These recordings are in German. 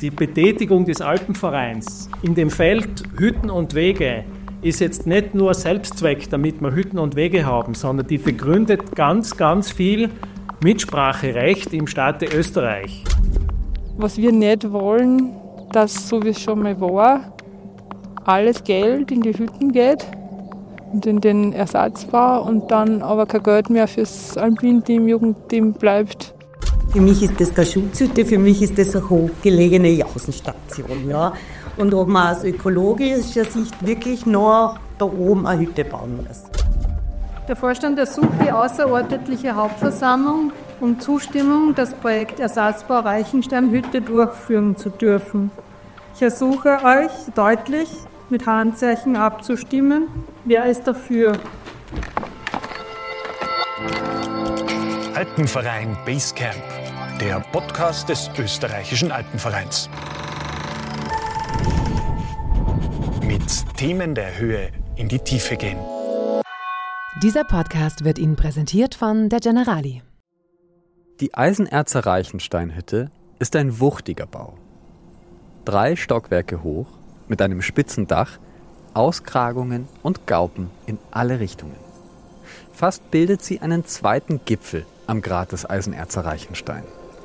Die Betätigung des Alpenvereins in dem Feld Hütten und Wege ist jetzt nicht nur Selbstzweck, damit wir Hütten und Wege haben, sondern die begründet ganz, ganz viel Mitspracherecht im Staate Österreich. Was wir nicht wollen, dass, so wie es schon mal war, alles Geld in die Hütten geht und in den Ersatzbau und dann aber kein Geld mehr fürs Alpin-Team, Jugendteam bleibt. Für mich ist das keine Schutzhütte, für mich ist das eine hochgelegene Außenstation. Ja. Und ob man aus ökologischer Sicht wirklich noch da oben eine Hütte bauen muss. Der Vorstand ersucht die außerordentliche Hauptversammlung um Zustimmung, das Projekt Ersatzbau Reichensteinhütte durchführen zu dürfen. Ich ersuche euch deutlich mit Handzeichen abzustimmen. Wer ist dafür? Alpenverein Basecamp, der Podcast des österreichischen Alpenvereins. Mit Themen der Höhe in die Tiefe gehen. Dieser Podcast wird Ihnen präsentiert von der Generali. Die Eisenerzer Reichensteinhütte ist ein wuchtiger Bau. 3 Stockwerke hoch, mit einem spitzen Dach, Auskragungen und Gaupen in alle Richtungen. Fast bildet sie einen zweiten Gipfel am Grat des Eisenerzer Reichenstein.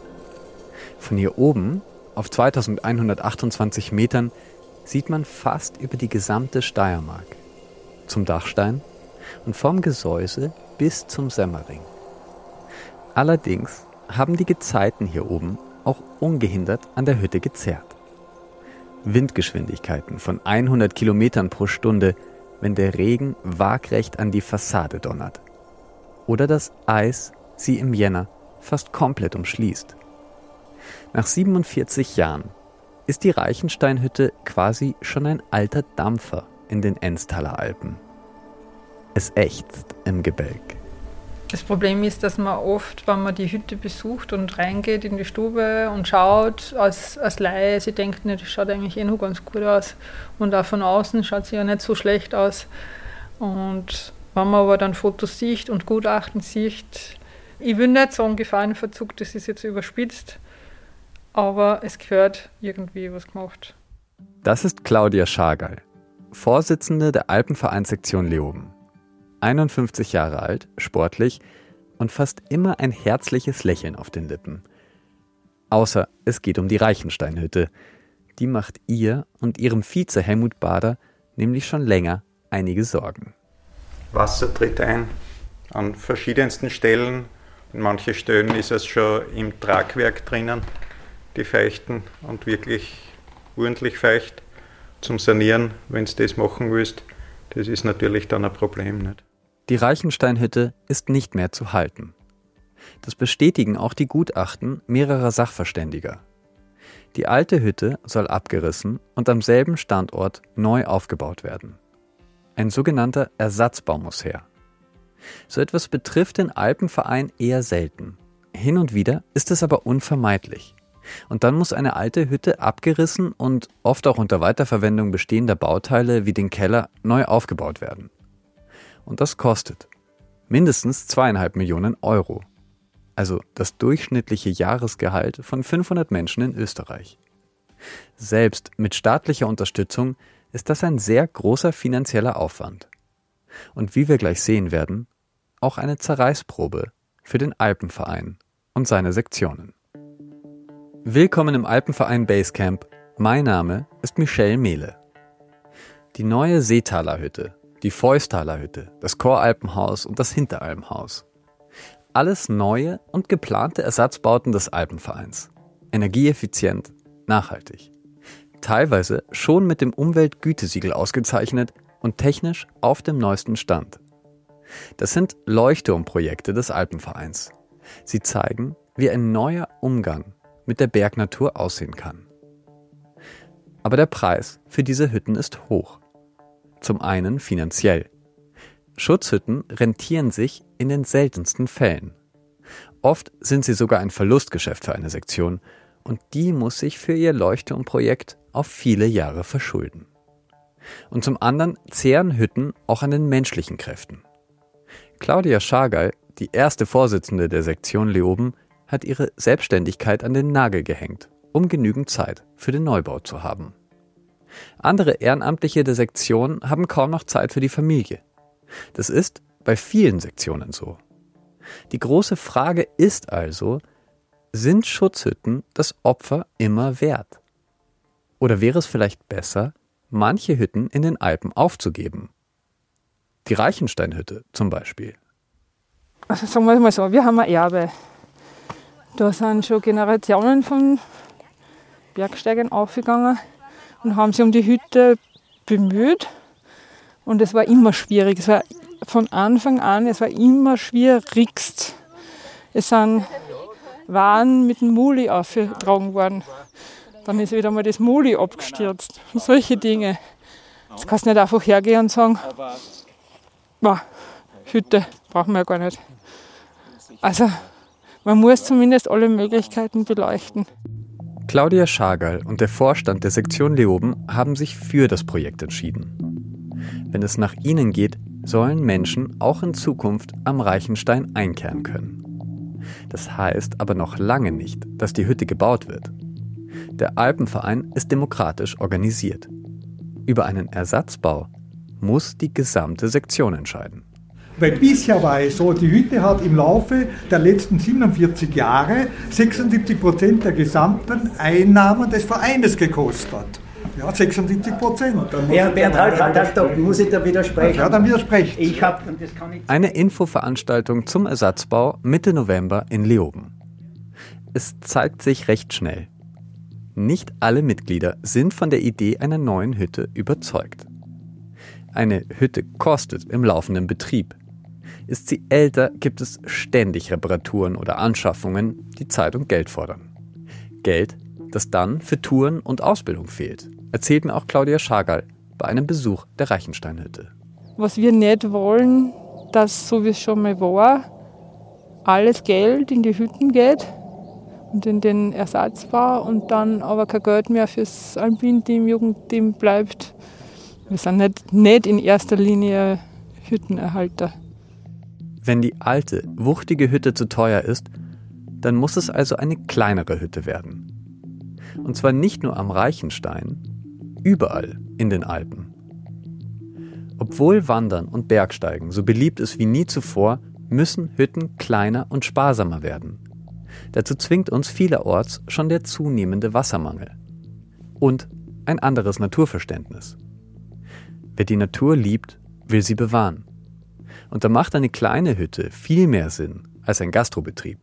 Von hier oben, auf 2128 Metern, sieht man fast über die gesamte Steiermark, zum Dachstein und vom Gesäuse bis zum Semmering. Allerdings haben die Gezeiten hier oben auch ungehindert an der Hütte gezerrt. Windgeschwindigkeiten von 100 Kilometern pro Stunde, wenn der Regen waagrecht an die Fassade donnert. Oder das Eis sie im Jänner fast komplett umschließt. Nach 47 Jahren ist die Reichensteinhütte quasi schon ein alter Dampfer in den Enztaler Alpen. Es ächzt im Gebälk. Das Problem ist, dass man oft, wenn man die Hütte besucht und reingeht in die Stube und schaut, als Laie, sie denkt, das schaut eigentlich noch ganz gut aus. Und auch von außen schaut sie ja nicht so schlecht aus. Und wenn man aber dann Fotos sieht und Gutachten sieht, ich will nicht sagen Gefahrenverzug, das ist jetzt überspitzt, aber es gehört irgendwie was gemacht. Das ist Claudia Schargal, Vorsitzende der Alpenvereinssektion Leoben. 51 Jahre alt, sportlich und fast immer ein herzliches Lächeln auf den Lippen. Außer es geht um die Reichensteinhütte. Die macht ihr und ihrem Vize Helmut Bader nämlich schon länger einige Sorgen. Wasser tritt ein an verschiedensten Stellen. In manchen Stellen ist es schon im Tragwerk drinnen, die Feuchten, und wirklich ordentlich feucht. Zum Sanieren, wenn du das machen willst, das ist natürlich dann ein Problem, nicht? Die Reichensteinhütte ist nicht mehr zu halten. Das bestätigen auch die Gutachten mehrerer Sachverständiger. Die alte Hütte soll abgerissen und am selben Standort neu aufgebaut werden. Ein sogenannter Ersatzbau muss her. So etwas betrifft den Alpenverein eher selten. Hin und wieder ist es aber unvermeidlich. Und dann muss eine alte Hütte abgerissen und oft auch unter Weiterverwendung bestehender Bauteile wie den Keller neu aufgebaut werden. Und das kostet mindestens 2,5 Millionen Euro. Also das durchschnittliche Jahresgehalt von 500 Menschen in Österreich. Selbst mit staatlicher Unterstützung ist das ein sehr großer finanzieller Aufwand. Und wie wir gleich sehen werden, auch eine Zerreißprobe für den Alpenverein und seine Sektionen. Willkommen im Alpenverein Basecamp. Mein Name ist Michelle Mehle. Die neue Seetaler Hütte, die Feustaler Hütte, das Choralpenhaus und das Hinteralmhaus. Alles neue und geplante Ersatzbauten des Alpenvereins. Energieeffizient, nachhaltig. Teilweise schon mit dem Umweltgütesiegel ausgezeichnet und technisch auf dem neuesten Stand. Das sind Leuchtturmprojekte des Alpenvereins. Sie zeigen, wie ein neuer Umgang mit der Bergnatur aussehen kann. Aber der Preis für diese Hütten ist hoch. Zum einen finanziell. Schutzhütten rentieren sich in den seltensten Fällen. Oft sind sie sogar ein Verlustgeschäft für eine Sektion und die muss sich für ihr Leuchtturmprojekt auf viele Jahre verschulden. Und zum anderen zehren Hütten auch an den menschlichen Kräften. Claudia Schargal, die erste Vorsitzende der Sektion Leoben, hat ihre Selbstständigkeit an den Nagel gehängt um genügend Zeit für den Neubau zu haben. Andere Ehrenamtliche der Sektion haben kaum noch Zeit für die Familie. Das ist bei vielen Sektionen so. Die große Frage ist also, sind Schutzhütten das Opfer immer wert? Oder wäre es vielleicht besser, manche Hütten in den Alpen aufzugeben? Die Reichensteinhütte zum Beispiel. Also sagen wir mal so, wir haben ein Erbe. Da sind schon Generationen von Bergsteigern aufgegangen und haben sich um die Hütte bemüht. Und es war immer schwierig. Es war von Anfang an, es war immer schwierigst. Es sind Waren mit dem Muli aufgetragen worden. Dann ist wieder mal das Muli abgestürzt. Und solche Dinge. Jetzt kannst du nicht einfach hergehen und sagen, Hütte brauchen wir ja gar nicht. Also man muss zumindest alle Möglichkeiten beleuchten. Claudia Schagerl und der Vorstand der Sektion Leoben haben sich für das Projekt entschieden. Wenn es nach ihnen geht, sollen Menschen auch in Zukunft am Reichenstein einkehren können. Das heißt aber noch lange nicht, dass die Hütte gebaut wird. Der Alpenverein ist demokratisch organisiert. Über einen Ersatzbau muss die gesamte Sektion entscheiden. Weil bisher war es so, die Hütte hat im Laufe der letzten 47 Jahre 76% der gesamten Einnahmen des Vereines gekostet. Ja, 76%. Bernd, halt, muss ich da widersprechen? Ja, dann widersprecht. Eine Infoveranstaltung zum Ersatzbau Mitte November in Leoben. Es zeigt sich recht schnell. Nicht alle Mitglieder sind von der Idee einer neuen Hütte überzeugt. Eine Hütte kostet im laufenden Betrieb. Ist sie älter, gibt es ständig Reparaturen oder Anschaffungen, die Zeit und Geld fordern. Geld, das dann für Touren und Ausbildung fehlt, erzählt mir auch Claudia Schagerl bei einem Besuch der Reichensteinhütte. Was wir nicht wollen, dass, so wie es schon mal war, alles Geld in die Hütten geht und in den Ersatzbau und dann aber kein Geld mehr fürs Alpin-Team, Jugendteam bleibt. Wir sind nicht in erster Linie Hüttenerhalter. Wenn die alte, wuchtige Hütte zu teuer ist, dann muss es also eine kleinere Hütte werden. Und zwar nicht nur am Reichenstein, überall in den Alpen. Obwohl Wandern und Bergsteigen so beliebt ist wie nie zuvor, müssen Hütten kleiner und sparsamer werden. Dazu zwingt uns vielerorts schon der zunehmende Wassermangel. Und ein anderes Naturverständnis. Wer die Natur liebt, will sie bewahren. Und da macht eine kleine Hütte viel mehr Sinn als ein Gastrobetrieb.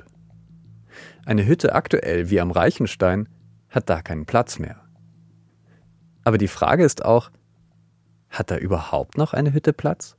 Eine Hütte aktuell wie am Reichenstein hat da keinen Platz mehr. Aber die Frage ist auch, hat da überhaupt noch eine Hütte Platz?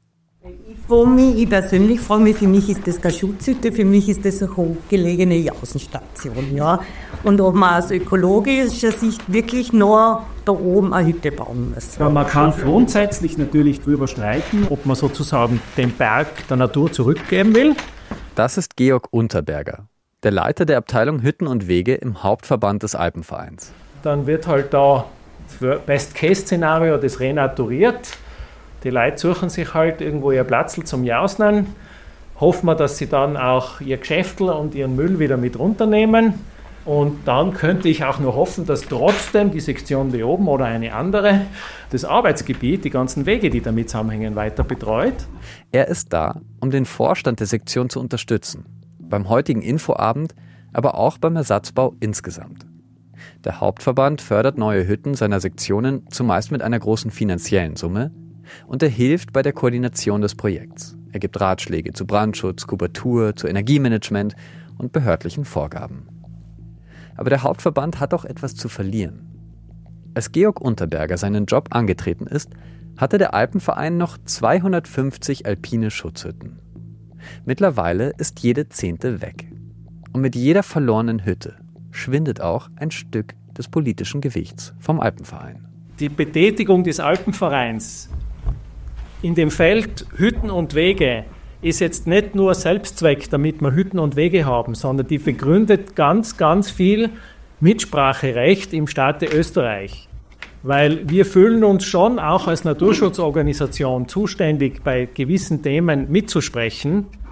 Ich persönlich freue mich, für mich ist das keine Schutzhütte, für mich ist das eine hochgelegene Jausenstation. Ja. Und ob man aus ökologischer Sicht wirklich nur da oben eine Hütte bauen muss. Ja, man kann grundsätzlich natürlich darüber streiten, ob man sozusagen den Berg der Natur zurückgeben will. Das ist Georg Unterberger, der Leiter der Abteilung Hütten und Wege im Hauptverband des Alpenvereins. Dann wird halt da für Best-Case-Szenario das renaturiert. Die Leute suchen sich halt irgendwo ihr Platzl zum Jausnen. Hoffen wir, dass sie dann auch ihr Geschäftl und ihren Müll wieder mit runternehmen. Und dann könnte ich auch nur hoffen, dass trotzdem die Sektion Leoben oder eine andere das Arbeitsgebiet, die ganzen Wege, die damit zusammenhängen, weiter betreut. Er ist da, um den Vorstand der Sektion zu unterstützen. Beim heutigen Infoabend, aber auch beim Ersatzbau insgesamt. Der Hauptverband fördert neue Hütten seiner Sektionen zumeist mit einer großen finanziellen Summe und er hilft bei der Koordination des Projekts. Er gibt Ratschläge zu Brandschutz, Kubatur, zu Energiemanagement und behördlichen Vorgaben. Aber der Hauptverband hat auch etwas zu verlieren. Als Georg Unterberger seinen Job angetreten ist, hatte der Alpenverein noch 250 alpine Schutzhütten. Mittlerweile ist jede 10. weg. Und mit jeder verlorenen Hütte schwindet auch ein Stück des politischen Gewichts vom Alpenverein. Die Betätigung des Alpenvereins in dem Feld Hütten und Wege ist jetzt nicht nur Selbstzweck, damit wir Hütten und Wege haben, sondern die begründet ganz, ganz viel Mitspracherecht im Staate Österreich. Weil wir fühlen uns schon auch als Naturschutzorganisation zuständig, bei gewissen Themen mitzusprechen.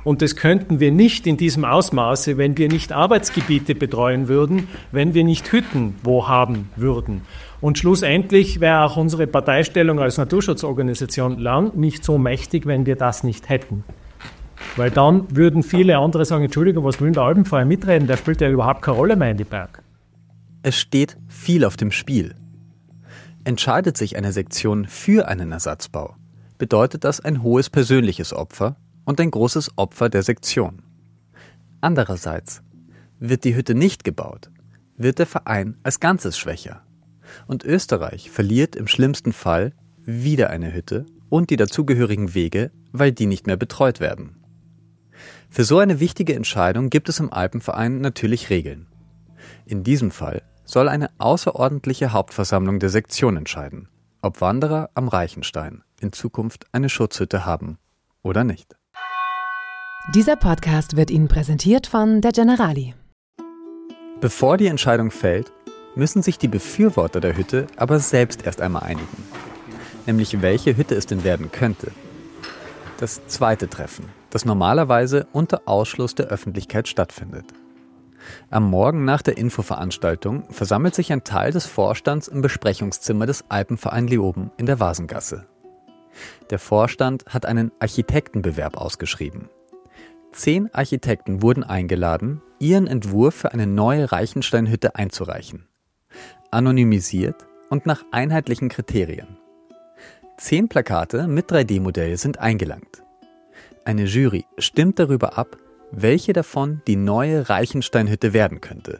Und das könnten wir nicht in diesem Ausmaße, wenn wir nicht Arbeitsgebiete betreuen würden, wenn wir nicht Hütten wo haben würden. Und schlussendlich wäre auch unsere Parteistellung als Naturschutzorganisation lang nicht so mächtig, wenn wir das nicht hätten. Weil dann würden viele andere sagen, Entschuldigung, was will der Alpenverein mitreden? Der spielt ja überhaupt keine Rolle mehr in die Berg. Es steht viel auf dem Spiel. Entscheidet sich eine Sektion für einen Ersatzbau, bedeutet das ein hohes persönliches Opfer und ein großes Opfer der Sektion. Andererseits, wird die Hütte nicht gebaut, wird der Verein als Ganzes schwächer. Und Österreich verliert im schlimmsten Fall wieder eine Hütte und die dazugehörigen Wege, weil die nicht mehr betreut werden. Für so eine wichtige Entscheidung gibt es im Alpenverein natürlich Regeln. In diesem Fall soll eine außerordentliche Hauptversammlung der Sektion entscheiden, ob Wanderer am Reichenstein in Zukunft eine Schutzhütte haben oder nicht. Dieser Podcast wird Ihnen präsentiert von der Generali. Bevor die Entscheidung fällt, müssen sich die Befürworter der Hütte aber selbst erst einmal einigen. Nämlich welche Hütte es denn werden könnte. Das zweite Treffen, das normalerweise unter Ausschluss der Öffentlichkeit stattfindet. Am Morgen nach der Infoveranstaltung versammelt sich ein Teil des Vorstands im Besprechungszimmer des Alpenverein Leoben in der Vasengasse. Der Vorstand hat einen Architektenbewerb ausgeschrieben. 10 Architekten wurden eingeladen, ihren Entwurf für eine neue Reichensteinhütte einzureichen. Anonymisiert und nach einheitlichen Kriterien. 10 Plakate mit 3D-Modell sind eingelangt. Eine Jury stimmt darüber ab, welche davon die neue Reichensteinhütte werden könnte.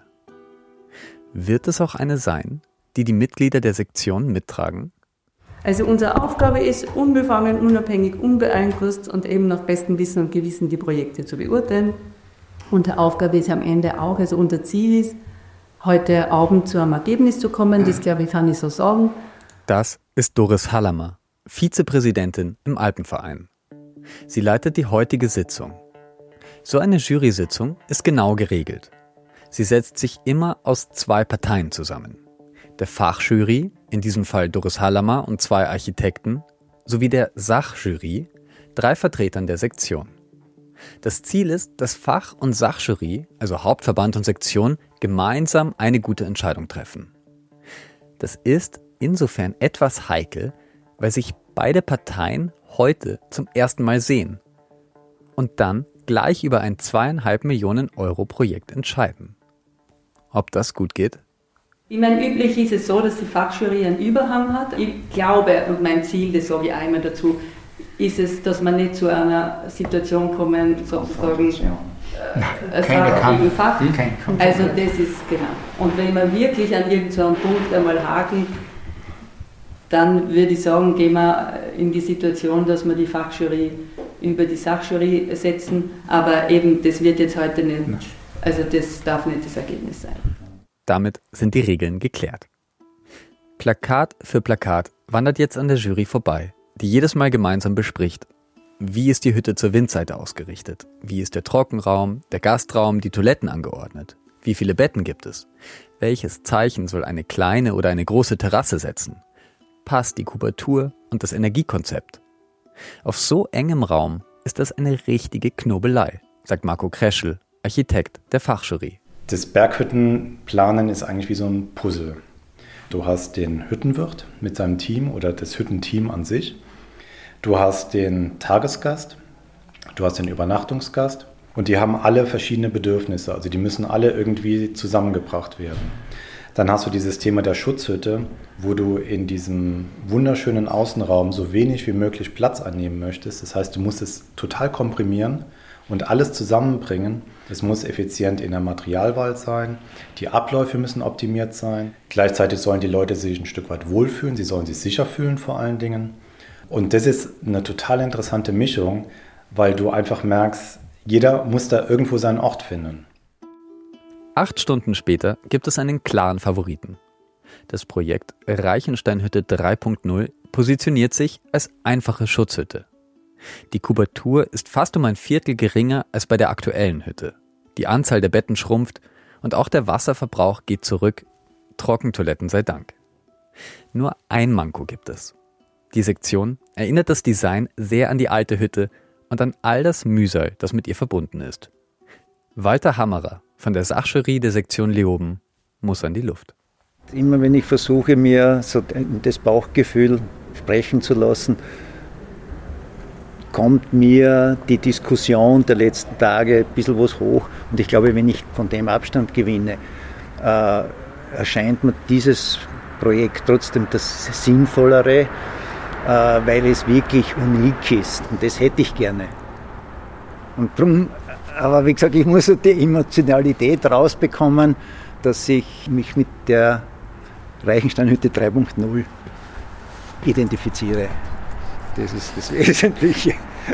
Wird es auch eine sein, die die Mitglieder der Sektion mittragen? Also unsere Aufgabe ist, unbefangen, unabhängig, unbeeinflusst und eben nach bestem Wissen und Gewissen die Projekte zu beurteilen. Unsere Aufgabe ist am Ende auch, also unser Ziel ist, heute Abend zu einem Ergebnis zu kommen, das glaube ich kann ich so sagen. Das ist Doris Hallamer, Vizepräsidentin im Alpenverein. Sie leitet die heutige Sitzung. So eine Jury-Sitzung ist genau geregelt. Sie setzt sich immer aus 2 Parteien zusammen. Der Fachjury, in diesem Fall Doris Hallamer und 2 Architekten, sowie der Sachjury, 3 Vertretern der Sektion. Das Ziel ist, dass Fach- und Sachjury, also Hauptverband und Sektion, gemeinsam eine gute Entscheidung treffen. Das ist insofern etwas heikel, weil sich beide Parteien heute zum ersten Mal sehen und dann gleich über ein 2,5 Millionen Euro Projekt entscheiden. Ob das gut geht? Ich meine, üblich ist es so, dass die Fachjury einen Überhang hat. Ich glaube, und mein Ziel, das sage ich einmal dazu, ist es, dass man nicht zu einer Situation kommen, sozusagen, Fach. Also das ist genau. Und wenn wir wirklich an irgendeinem Punkt einmal haken, dann würde ich sagen, gehen wir in die Situation, dass wir die Fachjury über die Sachjury setzen, aber eben, das wird jetzt heute nicht, also das darf nicht das Ergebnis sein. Damit sind die Regeln geklärt. Plakat für Plakat wandert jetzt an der Jury vorbei, die jedes Mal gemeinsam bespricht, wie ist die Hütte zur Windseite ausgerichtet, wie ist der Trockenraum, der Gastraum, die Toiletten angeordnet, wie viele Betten gibt es, welches Zeichen soll eine kleine oder eine große Terrasse setzen, passt die Kubatur und das Energiekonzept. Auf so engem Raum ist das eine richtige Knobelei, sagt Marco Kreschel, Architekt der Fachjury. Das Berghüttenplanen ist eigentlich wie so ein Puzzle. Du hast den Hüttenwirt mit seinem Team oder das Hüttenteam an sich. Du hast den Tagesgast, du hast den Übernachtungsgast und die haben alle verschiedene Bedürfnisse. Also die müssen alle irgendwie zusammengebracht werden. Dann hast du dieses Thema der Schutzhütte, wo du in diesem wunderschönen Außenraum so wenig wie möglich Platz annehmen möchtest. Das heißt, du musst es total komprimieren und alles zusammenbringen. Es muss effizient in der Materialwahl sein. Die Abläufe müssen optimiert sein. Gleichzeitig sollen die Leute sich ein Stück weit wohlfühlen. Sie sollen sich sicher fühlen vor allen Dingen. Und das ist eine total interessante Mischung, weil du einfach merkst, jeder muss da irgendwo seinen Ort finden. 8 Stunden später gibt es einen klaren Favoriten. Das Projekt Reichensteinhütte 3.0 positioniert sich als einfache Schutzhütte. Die Kubatur ist fast um ein Viertel geringer als bei der aktuellen Hütte. Die Anzahl der Betten schrumpft und auch der Wasserverbrauch geht zurück. Trockentoiletten sei Dank. Nur ein Manko gibt es. Die Sektion erinnert das Design sehr an die alte Hütte und an all das Mühsal, das mit ihr verbunden ist. Walter Hammerer von der Sachjury der Sektion Leoben muss an die Luft. Immer wenn ich versuche, mir so das Bauchgefühl sprechen zu lassen, kommt mir die Diskussion der letzten Tage ein bisschen was hoch. Und ich glaube, wenn ich von dem Abstand gewinne, erscheint mir dieses Projekt trotzdem das Sinnvollere, weil es wirklich unik ist. Und das hätte ich gerne. Und drum, aber wie gesagt, ich muss die Emotionalität rausbekommen, dass ich mich mit der Reichensteinhütte 3.0 identifiziere. Das ist das Wesentliche.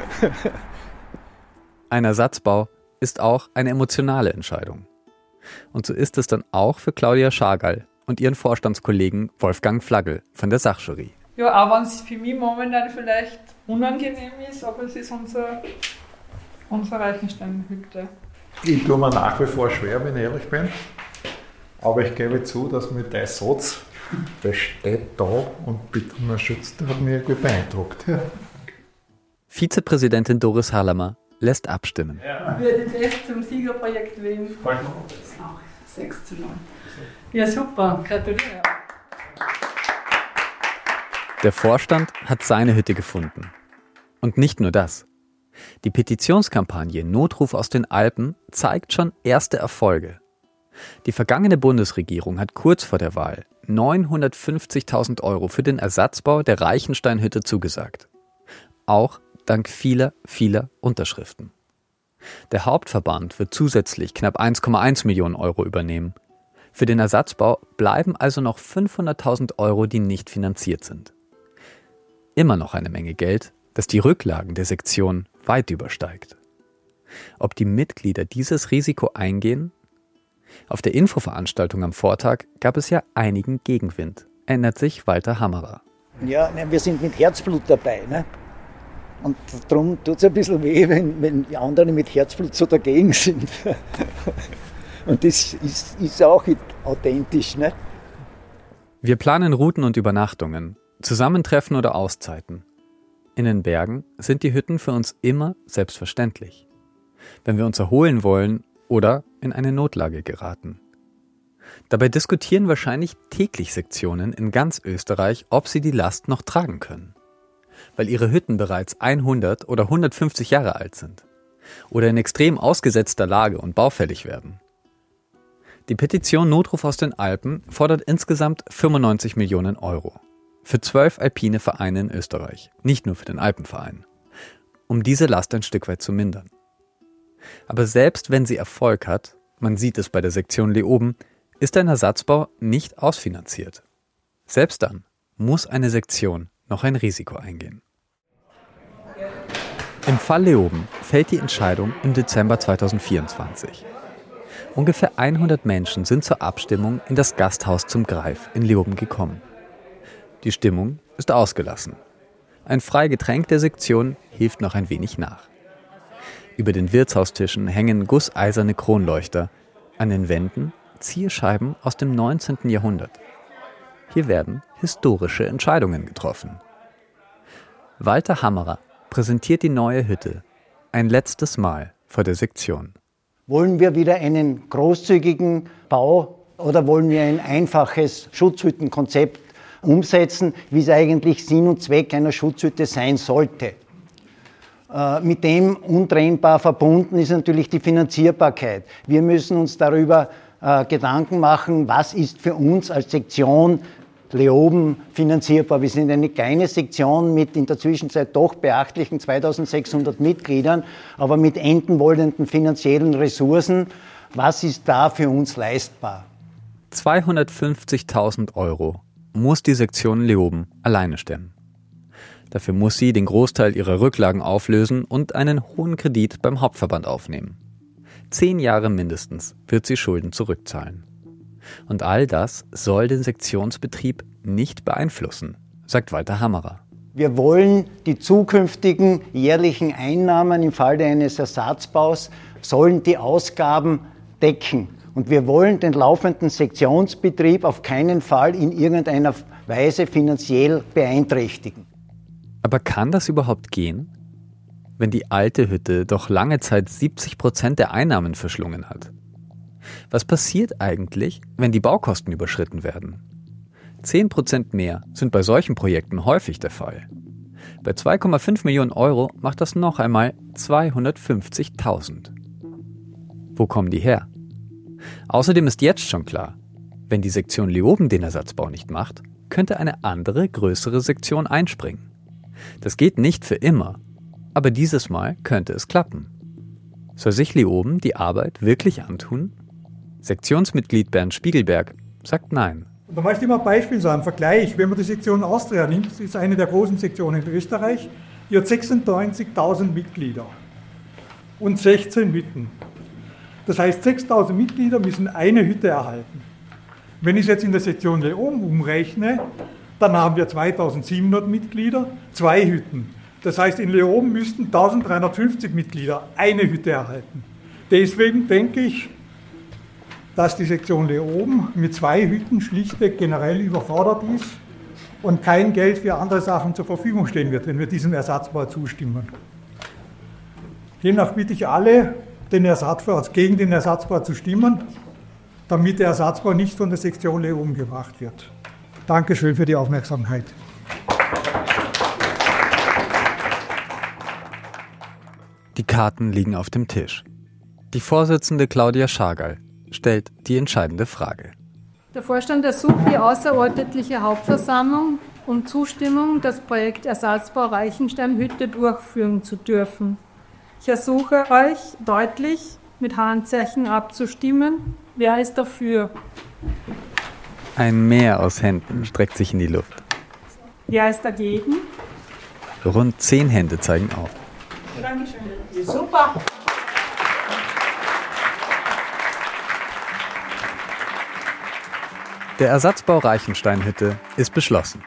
Ein Ersatzbau ist auch eine emotionale Entscheidung. Und so ist es dann auch für Claudia Schargall und ihren Vorstandskollegen Wolfgang Flaggl von der Sachjury. Ja, auch wenn es für mich momentan vielleicht unangenehm ist, aber es ist unsere Reichensteinhütte. Ich tue mir nach wie vor schwer, wenn ich ehrlich bin. Aber ich gebe zu, dass mir der Satz, der steht da und bitte um Schutz, der hat mich gut beeindruckt. Ja. Vizepräsidentin Doris Harlamer lässt abstimmen. Ja. Würde das zum Siegerprojekt wählen? Auch 6:9. Ja, super, gratuliere. Der Vorstand hat seine Hütte gefunden. Und nicht nur das. Die Petitionskampagne Notruf aus den Alpen zeigt schon erste Erfolge. Die vergangene Bundesregierung hat kurz vor der Wahl 950.000 € für den Ersatzbau der Reichensteinhütte zugesagt. Auch dank vieler Unterschriften. Der Hauptverband wird zusätzlich knapp 1,1 Millionen € übernehmen. Für den Ersatzbau bleiben also noch 500.000 €, die nicht finanziert sind. Immer noch eine Menge Geld, das die Rücklagen der Sektion weit übersteigt. Ob die Mitglieder dieses Risiko eingehen? Auf der Infoveranstaltung am Vortag gab es ja einigen Gegenwind, erinnert sich Walter Hammerer. Ja, wir sind mit Herzblut dabei. Ne? Und darum tut es ein bisschen weh, wenn die anderen mit Herzblut so dagegen sind. Und das ist auch authentisch. Ne? Wir planen Routen und Übernachtungen, Zusammentreffen oder Auszeiten. In den Bergen sind die Hütten für uns immer selbstverständlich. Wenn wir uns erholen wollen oder in eine Notlage geraten. Dabei diskutieren wahrscheinlich täglich Sektionen in ganz Österreich, ob sie die Last noch tragen können. Weil ihre Hütten bereits 100 oder 150 Jahre alt sind. Oder in extrem ausgesetzter Lage und baufällig werden. Die Petition Notruf aus den Alpen fordert insgesamt 95 Millionen €. Für 12 alpine Vereine in Österreich, nicht nur für den Alpenverein. Um diese Last ein Stück weit zu mindern. Aber selbst wenn sie Erfolg hat, man sieht es bei der Sektion Leoben, ist ein Ersatzbau nicht ausfinanziert. Selbst dann muss eine Sektion noch ein Risiko eingehen. Im Fall Leoben fällt die Entscheidung im Dezember 2024. Ungefähr 100 Menschen sind zur Abstimmung in das Gasthaus zum Greif in Leoben gekommen. Die Stimmung ist ausgelassen. Ein Freigetränk der Sektion hilft noch ein wenig nach. Über den Wirtshaustischen hängen gusseiserne Kronleuchter, an den Wänden Zierscheiben aus dem 19. Jahrhundert. Hier werden historische Entscheidungen getroffen. Walter Hammerer präsentiert die neue Hütte ein letztes Mal vor der Sektion. Wollen wir wieder einen großzügigen Bau oder wollen wir ein einfaches Schutzhüttenkonzept umsetzen, wie es eigentlich Sinn und Zweck einer Schutzhütte sein sollte? Mit dem untrennbar verbunden ist natürlich die Finanzierbarkeit. Wir müssen uns darüber Gedanken machen, was ist für uns als Sektion Leoben finanzierbar. Wir sind eine kleine Sektion mit in der Zwischenzeit doch beachtlichen 2600 Mitgliedern, aber mit enden wollenden finanziellen Ressourcen. Was ist da für uns leistbar? 250.000 € muss die Sektion Leoben alleine stemmen. Dafür muss sie den Großteil ihrer Rücklagen auflösen und einen hohen Kredit beim Hauptverband aufnehmen. 10 Jahre mindestens wird sie Schulden zurückzahlen. Und all das soll den Sektionsbetrieb nicht beeinflussen, sagt Walter Hammerer. Wir wollen die zukünftigen jährlichen Einnahmen im Falle eines Ersatzbaus, sollen die Ausgaben decken. Und wir wollen den laufenden Sektionsbetrieb auf keinen Fall in irgendeiner Weise finanziell beeinträchtigen. Aber kann das überhaupt gehen? wenn die alte Hütte doch lange Zeit 70% der Einnahmen verschlungen hat? Was passiert eigentlich, wenn die Baukosten überschritten werden? 10% mehr sind bei solchen Projekten häufig der Fall. Bei 2,5 Millionen Euro macht das noch einmal 250.000. Wo kommen die her? Außerdem ist jetzt schon klar, wenn die Sektion Leoben den Ersatzbau nicht macht, könnte eine andere, größere Sektion einspringen. Das geht nicht für immer, aber dieses Mal könnte es klappen. Soll sich Leoben die Arbeit wirklich antun? Sektionsmitglied Bernd Spiegelberg sagt nein. Da möchte ich mal ein Beispiel sagen, Vergleich. Wenn man die Sektion Austria nimmt, das ist eine der großen Sektionen in Österreich, die hat 96.000 Mitglieder und 16 Hütten. Das heißt, 6.000 Mitglieder müssen eine Hütte erhalten. Wenn ich es jetzt in der Sektion Leoben umrechne, dann haben wir 2.700 Mitglieder, 2 Hütten. Das heißt, in Leoben müssten 1.350 Mitglieder eine Hütte erhalten. Deswegen denke ich, dass die Sektion Leoben mit 2 Hütten schlichtweg generell überfordert ist und kein Geld für andere Sachen zur Verfügung stehen wird, wenn wir diesem Ersatzbau zustimmen. Demnach bitte ich alle, gegen den Ersatzbau zu stimmen, damit der Ersatzbau nicht von der Sektion Leoben gebracht wird. Dankeschön für die Aufmerksamkeit. Die Karten liegen auf dem Tisch. Die Vorsitzende Claudia Schargal stellt die entscheidende Frage. Der Vorstand ersucht die außerordentliche Hauptversammlung um Zustimmung, das Projekt Ersatzbau Reichenstein-Hütte durchführen zu dürfen. Ich ersuche euch deutlich mit Handzeichen abzustimmen. Wer ist dafür? Ein Meer aus Händen streckt sich in die Luft. Wer ist dagegen? Rund 10 Hände zeigen auf. Dankeschön. Super. Der Ersatzbau Reichenstein-Hütte ist beschlossen.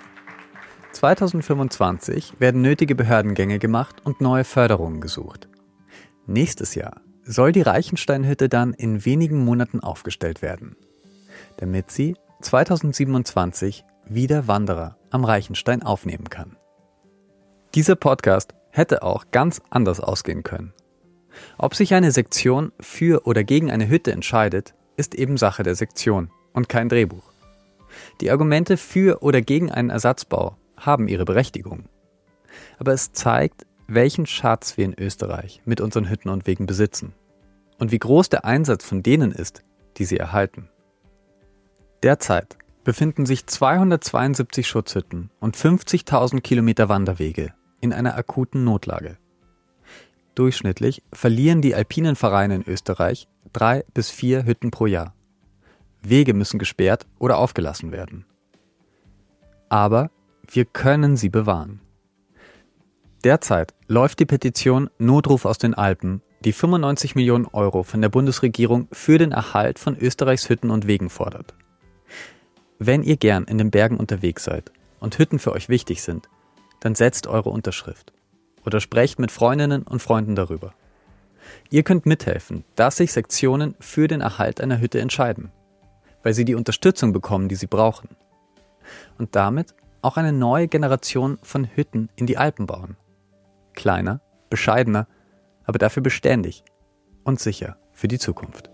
2025 werden nötige Behördengänge gemacht und neue Förderungen gesucht. Nächstes Jahr soll die Reichenstein-Hütte dann in wenigen Monaten aufgestellt werden, damit sie 2027 wieder Wanderer am Reichenstein aufnehmen kann. Dieser Podcast hätte auch ganz anders ausgehen können. Ob sich eine Sektion für oder gegen eine Hütte entscheidet, ist eben Sache der Sektion und kein Drehbuch. Die Argumente für oder gegen einen Ersatzbau haben ihre Berechtigung. Aber es zeigt, welchen Schatz wir in Österreich mit unseren Hütten und Wegen besitzen und wie groß der Einsatz von denen ist, die sie erhalten. Derzeit befinden sich 272 Schutzhütten und 50.000 Kilometer Wanderwege in einer akuten Notlage. Durchschnittlich verlieren die alpinen Vereine in Österreich 3 bis 4 Hütten pro Jahr. Wege müssen gesperrt oder aufgelassen werden. Aber wir können sie bewahren. Derzeit läuft die Petition Notruf aus den Alpen, die 95 Millionen Euro von der Bundesregierung für den Erhalt von Österreichs Hütten und Wegen fordert. Wenn ihr gern in den Bergen unterwegs seid und Hütten für euch wichtig sind, dann setzt eure Unterschrift oder sprecht mit Freundinnen und Freunden darüber. Ihr könnt mithelfen, dass sich Sektionen für den Erhalt einer Hütte entscheiden, weil sie die Unterstützung bekommen, die sie brauchen. Und damit auch eine neue Generation von Hütten in die Alpen bauen. Kleiner, bescheidener, aber dafür beständig und sicher für die Zukunft.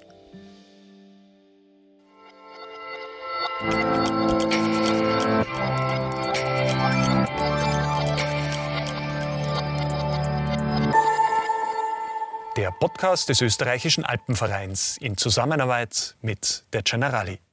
Der Podcast des Österreichischen Alpenvereins in Zusammenarbeit mit der Generali.